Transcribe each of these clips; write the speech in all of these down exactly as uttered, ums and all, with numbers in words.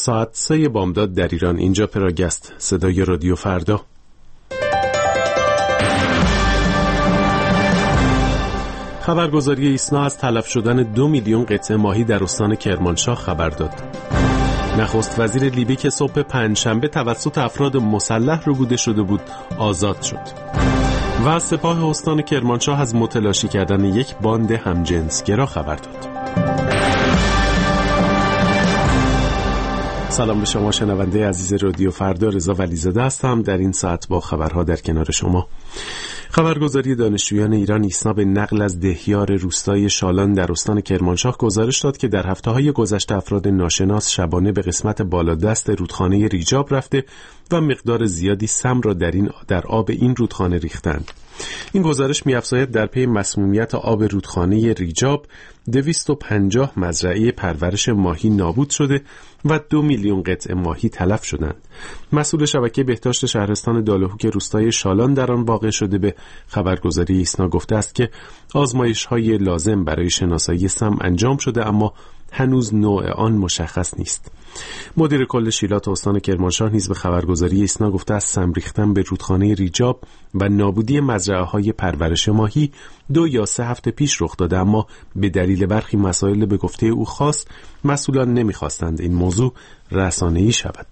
ساعت سه بامداد در ایران. اینجا پراگست، صدای رادیو فردا. خبرگزاری ایسنا از تلف شدن دو میلیون قطعه ماهی در استان کرمانشاه خبر داد. نخست وزیر لیبی که صبح پنجشنبه توسط افراد مسلح ربوده شده بود آزاد شد. و سپاه استان کرمانشاه از متلاشی کردن یک باند همجنسگرا خبر داد. سلام به شما شنونده عزیز رادیو فردا، رضا ولیزاده هستم. در این ساعت با خبرها در کنار شما. خبرگزاری دانشجویان ایران ایسنا به نقل از دهیار روستای شالان در استان کرمانشاه گزارش داد که در هفته‌های گذشته افراد ناشناس شبانه به قسمت بالادست رودخانه ریجاب رفته و مقدار زیادی سم را در این در آب این رودخانه ریختند. این گزارش می‌افزاید در پی مسمومیت آب رودخانه ریجاب دویست و پنجاه مزرعه پرورش ماهی نابود شده و دو میلیون قطعه ماهی تلف شدند. مسئول شبکه بهداشت شهرستان دالهوک روستای شالان در آن واقع شده به خبرگزاری ایسنا گفته است که آزمایش‌های لازم برای شناسایی سم انجام شده اما هنوز نوع آن مشخص نیست. مدیر کل شیلات استان کرمانشاه نیز به خبرگزاری ایسنا گفته است سم ریختن به رودخانه ریجاب و نابودی مزرعه‌های پرورش ماهی دو یا سه هفته پیش رخ داده، اما به دلیل برخی مسائل به گفته او خاص مسئولان نمی‌خواستند این موضوع رسانه‌ای شود.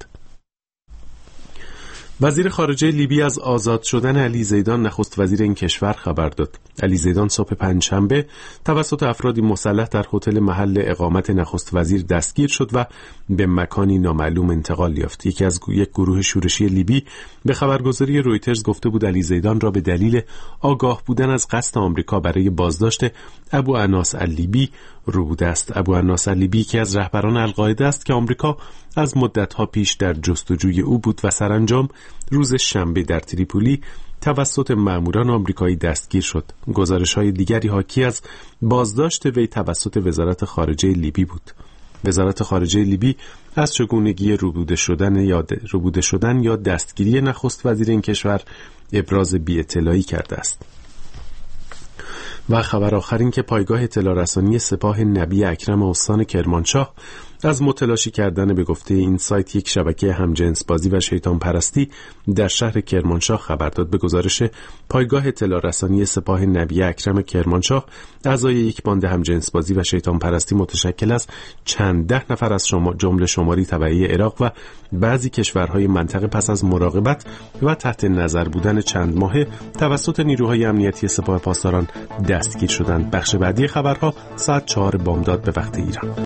وزیر خارجه لیبی از آزاد شدن علی زیدان نخست وزیر این کشور خبر داد. علی زیدان صبح پنجشنبه توسط افرادی مسلح در هتل محل اقامت نخست وزیر دستگیر شد و به مکانی نامعلوم انتقال یافت. یکی از یک گروه شورشی لیبی به خبرگزاری رویترز گفته بود علی زیدان را به دلیل آگاه بودن از قصد آمریکا برای بازداشت ابو اناس اللیبی ربوده است. ابو اناس اللیبی که از رهبران القاعده است که آمریکا از مدت‌ها پیش در جستجوی او بود و سرانجام روز شنبه در تریپولی توسط ماموران آمریکایی دستگیر شد. گزارش‌های دیگری حاکی از بازداشت وی توسط وزارت خارجه لیبی بود. وزارت خارجه لیبی از چگونگی ربوده شدن یا ربوده شدن یا دستگیری نخست وزیر این کشور ابراز بی‌اطلاعی کرده است. و خبر آخر این که پایگاه اطلاع رسانی سپاه نبی اکرم استان کرمانشاه از متلاشی کردن به گفته این سایت یک شبکه همجنس بازی و شیطان پرستی در شهر کرمانشاه خبر داد. به گزارش پایگاه اطلاع رسانی سپاه نبی اکرم کرمانشاه، اعضای یک باند همجنس بازی و شیطان پرستی متشکل از چند ده نفر از شما جمله شماری تبعی عراق و بعضی کشورهای منطقه پس از مراقبت و تحت نظر بودن چند ماهه توسط نیروهای امنیتی سپاه پاسداران دستگیر شدند. بخش بعدی خبرها ساعت چهار بامداد به وقت ایران.